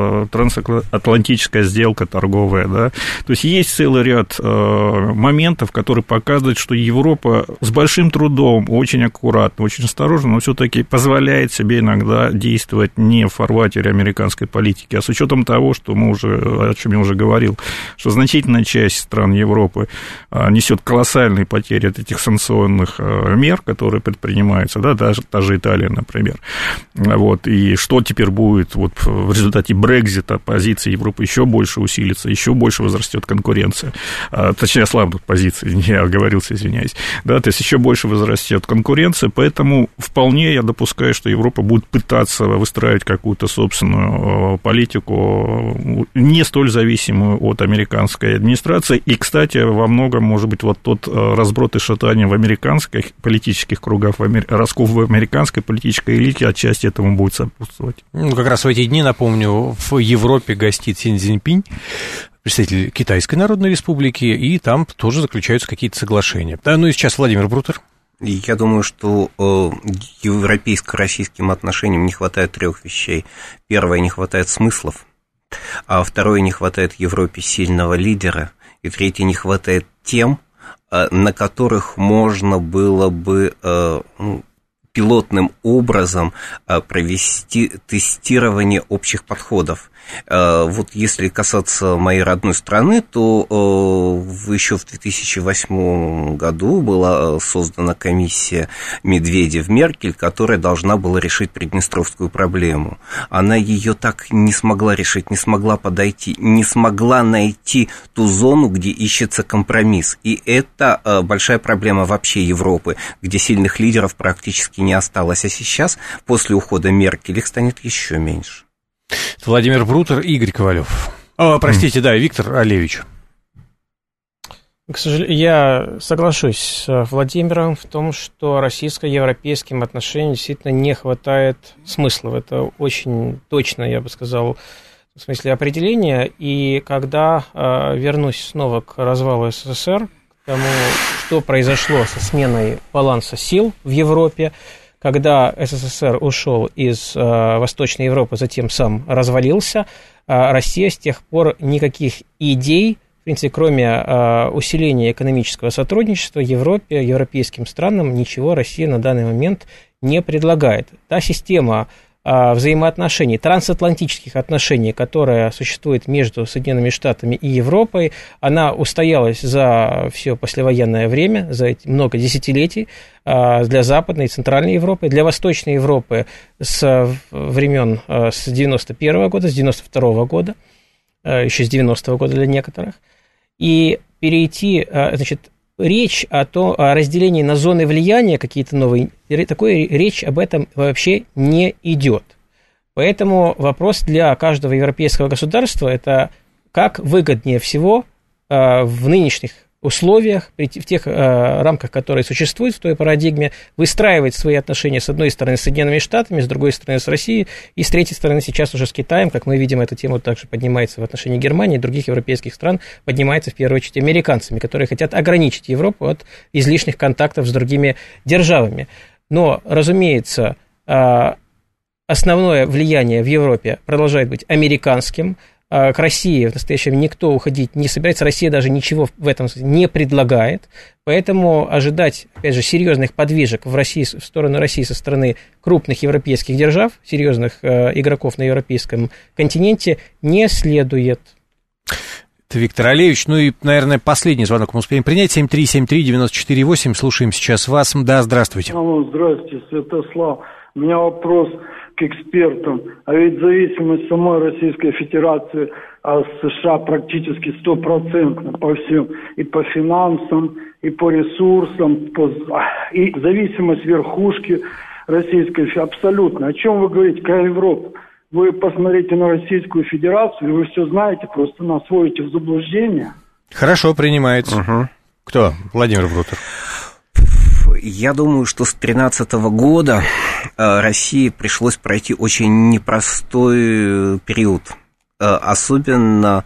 трансатлантическая сделка торговая, да, то есть есть целый ряд моментов, которые показывают, что Европа с большим трудом, очень аккуратно, очень осторожно, но все-таки позволяет себе иногда действовать не в фарватере американской политики, а с учетом того, что мы уже, о чем я уже говорил, что значительная часть стран Европы несет колоссальные потери от этих санкционных мер, которые предпринимаются, да, даже та же Италия, например. Вот, и что теперь будет вот, в результате Брексита, позиция Европы еще больше усилится, еще больше возрастет конкуренция, точнее, ослабнут позиции, я оговорился, извиняюсь, да, то есть еще больше возрастет конкуренция, поэтому вполне я допускаю, что Европа будет пытаться выстраивать какую-то собственную политику, не столь зависимую от американской администрации, и, кстати, во многом, может быть, вот тот разброд и шатание в американских политических кругах, в амер... раскол в американской политической элите отчасти этому будет сопутствовать. Ну, как раз в эти дни, напомню, в Европе гостит Си Цзиньпинь, представитель Китайской Народной Республики, и там тоже заключаются какие-то соглашения. Да, ну и сейчас Владимир Брутер. Я думаю, что э, европейско-российским отношениям не хватает трех вещей. Первое, не хватает смыслов, а второе, не хватает Европе сильного лидера, и третье, не хватает тем, на которых можно было бы ну, пилотным образом провести тестирование общих подходов. Вот если касаться моей родной страны, то еще в две тысячи восьмом году была создана комиссия Медведев-Меркель, которая должна была решить приднестровскую проблему. Она ее так не смогла решить, не смогла подойти, не смогла найти ту зону, где ищется компромисс. И это большая проблема вообще Европы, где сильных лидеров практически не осталось. А сейчас, после ухода Меркель, их станет еще меньше. Владимир Брутер, Игорь Ковалев. О, простите, mm. да, Виктор Олевич. К сожалению, я соглашусь с Владимиром в том, что российско-европейским отношениям действительно не хватает смысла. Это очень точно, я бы сказал, в смысле определения. И когда э, вернусь снова к развалу СССР, к тому, что произошло со сменой баланса сил в Европе, когда СССР ушел из э, Восточной Европы, затем сам развалился, э, Россия с тех пор никаких идей, в принципе, кроме э, усиления экономического сотрудничества Европе, европейским странам, ничего Россия на данный момент не предлагает. Та система э, взаимоотношений, трансатлантических отношений, которая существует между Соединенными Штатами и Европой, она устоялась за все послевоенное время, за эти много десятилетий, э, для Западной и Центральной Европы, для Восточной Европы с времен э, с девяносто первого года, с девяносто второго года, э, еще с девяностого года для некоторых. И перейти, значит, речь о, том, о разделении на зоны влияния какие-то новые, такой речь об этом вообще не идет. Поэтому вопрос для каждого европейского государства – это как выгоднее всего в нынешних условиях, в тех рамках, которые существуют в той парадигме, выстраивать свои отношения с одной стороны с Соединенными Штатами, с другой стороны с Россией, и с третьей стороны сейчас уже с Китаем. Как мы видим, эта тема также поднимается в отношении Германии и других европейских стран, поднимается в первую очередь американцами, которые хотят ограничить Европу от излишних контактов с другими державами. Но, разумеется, основное влияние в Европе продолжает быть американским. К России в настоящее время никто уходить не собирается, Россия даже ничего в этом не предлагает, поэтому ожидать, опять же, серьезных подвижек в, России, в сторону России со стороны крупных европейских держав, серьезных игроков на европейском континенте не следует. Это Виктор Олевич. Ну и, наверное, последний звонок мы успеем принять. семь три семь три девять четыре восемь. Слушаем сейчас вас. Да, здравствуйте. Алло, здравствуйте, Святослав. У меня вопрос к экспертам. А ведь зависимость самой Российской Федерации от США практически стопроцентна по всем. И по финансам, и по ресурсам, по... и зависимость верхушки Российской Федерации абсолютно. О чем вы говорите? Какая Европа? Вы посмотрите на Российскую Федерацию, и вы все знаете, просто нас вводите в заблуждение. Хорошо, принимается. Угу. Кто? Владимир Брутер. Я думаю, что с две тысячи тринадцатого года России пришлось пройти очень непростой период, особенно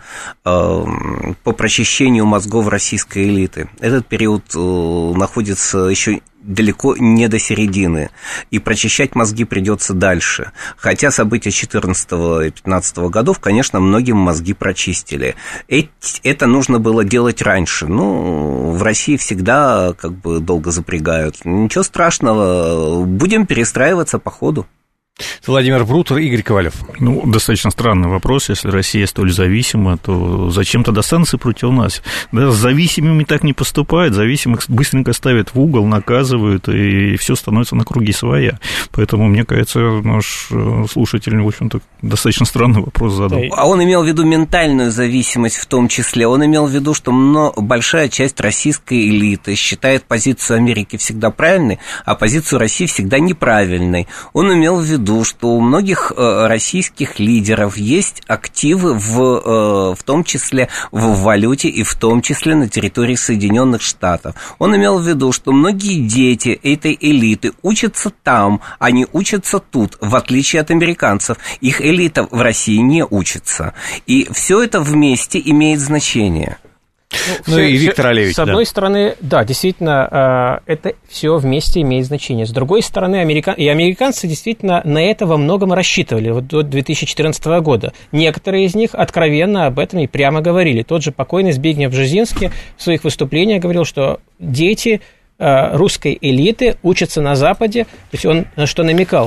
по прочищению мозгов российской элиты. Этот период находится еще далеко не до середины, и прочищать мозги придется дальше. Хотя события две тысячи четырнадцатого и две тысячи пятнадцатого годов, конечно, многим мозги прочистили. Это нужно было делать раньше. Ну, в России всегда как бы долго запрягают. Ничего страшного, будем перестраиваться по ходу. Владимир Брутер, Игорь Ковалев. Ну, достаточно странный вопрос. Если Россия столь зависима, то зачем тогда санкции против нас? Да, с зависимыми так не поступают. Зависимых быстренько ставят в угол, наказывают, и все становится на круги своя. Поэтому, мне кажется, наш слушатель, в общем-то, достаточно странный вопрос задал. А он имел в виду ментальную зависимость в том числе. Он имел в виду, что много, большая часть российской элиты считает позицию Америки всегда правильной, а позицию России всегда неправильной. Он имел в виду, что у многих э, российских лидеров есть активы, в, э, в том числе в валюте и в том числе на территории Соединенных Штатов. Он имел в виду, что многие дети этой элиты учатся там, а не учатся тут, в отличие от американцев. Их элита в России не учится. И все это вместе имеет значение. Ну, ну все, и Виктор Олевич, с одной да. стороны, да, действительно, это все вместе имеет значение. С другой стороны, американ... и американцы действительно на это во многом рассчитывали вот до две тысячи четырнадцатого года. Некоторые из них откровенно об этом и прямо говорили. Тот же покойный Збигнев Бжезинский в своих выступлениях говорил, что дети русской элиты учатся на Западе, то есть он на что намекал.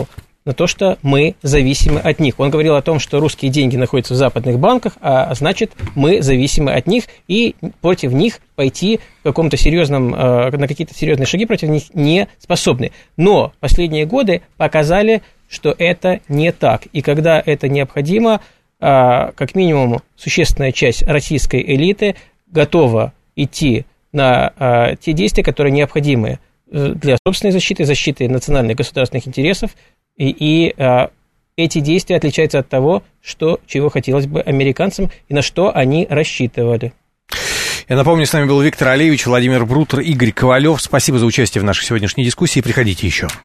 на то, что мы зависимы от них. Он говорил о том, что русские деньги находятся в западных банках, а значит, мы зависимы от них, и против них пойти в каком-то серьезном, на какие-то серьезные шаги против них не способны. Но последние годы показали, что это не так. И когда это необходимо, как минимум существенная часть российской элиты готова идти на те действия, которые необходимы для собственной защиты, защиты национальных государственных интересов, и, и а, эти действия отличаются от того, что, чего хотелось бы американцам и на что они рассчитывали. Я напомню, с нами был Виктор Алиевич, Владимир Брутер, Игорь Ковалев. Спасибо за участие в нашей сегодняшней дискуссии. Приходите еще.